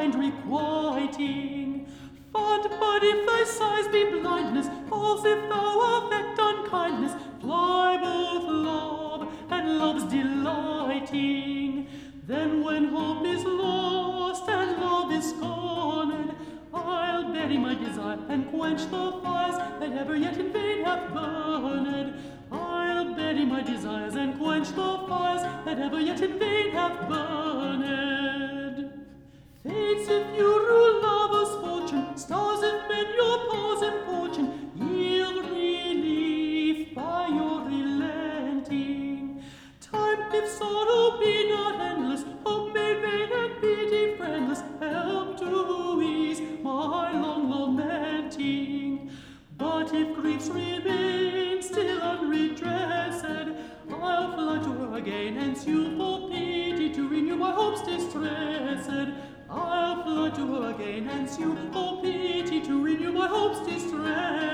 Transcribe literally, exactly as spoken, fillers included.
find requiting. Fond bud, if thy sighs be blindness, false if thou affect unkindness, fly both love and love's delighting. Then when hope is lost and love is scorned, I'll bury my desire and quench the fires that ever yet in vain have burned. I'll bury my desires and quench the fires that ever yet in vain have burned. Fates, if you rule lovers' fortune, stars, if men your pause importune, yield relief by your relenting. Time, if sorrow be not endless, hope made vain and pity friendless, help to ease my long lamenting. But if griefs remain still unredressed, I'll fly to her again and sue for pity to renew my hopes distressed. I'll fly to her again and sue for pity to renew my hopes distressed.